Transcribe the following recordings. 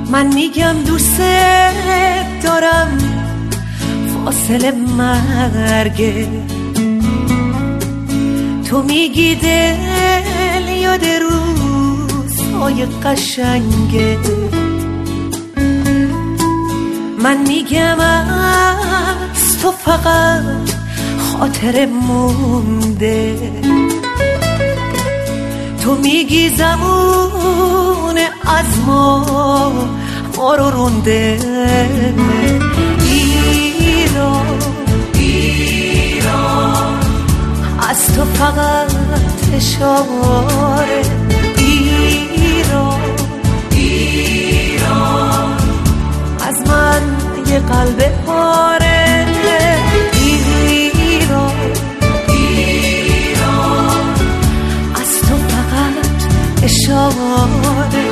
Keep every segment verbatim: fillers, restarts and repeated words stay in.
من میگم دوست دارم فاصله مرگه، تو میگی دل یاد روزهای قشنگه، من میگم از تو فقط خاطر مونده، تو میگی زمون از ما ما رو رونده. ایران ایران از تو فقط اشاره، ایران ایران از من یه قلب پاره، ایران ایران از تو فقط اشاره،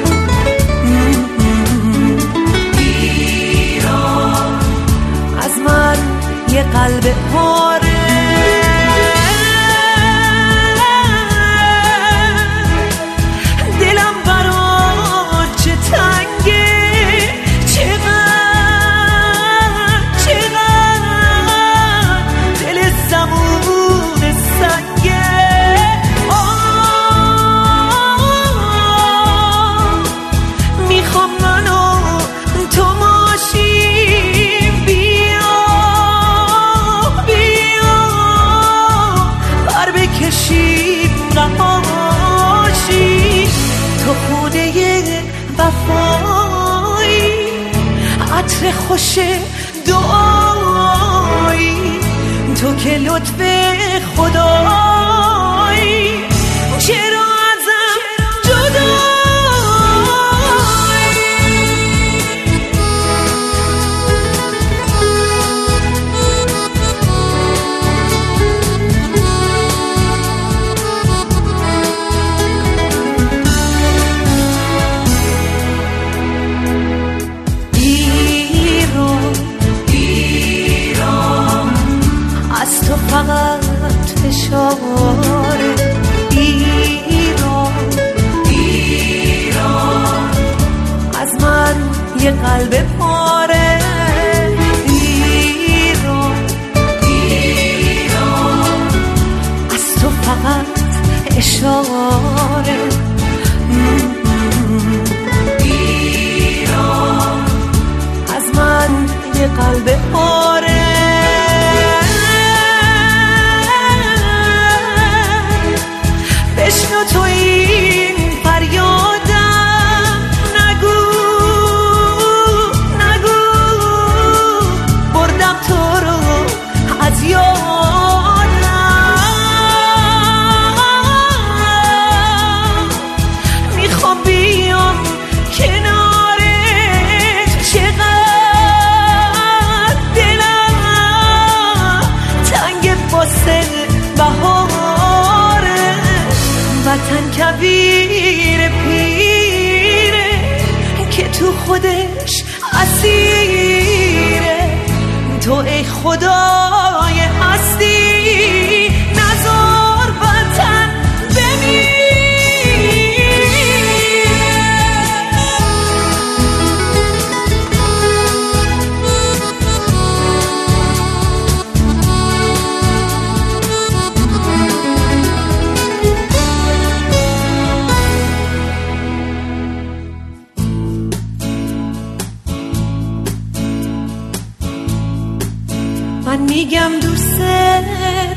ایران از من یه قلب پاره. عطر خوش دعایی تو که لطف خدایی، چرا ازم جدایی؟ فقط اشاره، ایران ایران از من یه قلب پاره، ایران ایران از تو فقط اشاره، ایران از من یه قلب پاره. بشنو تو این فریادم، نگو نگو بردم تو رو از یادم، میخوام بیام کنارت، چقدر دلم تنگ واسه بهار، وطن کبیر پیره که تو خودش اسیره، تو ای خدای هستی نذار وطن بمیره. من میگم دوست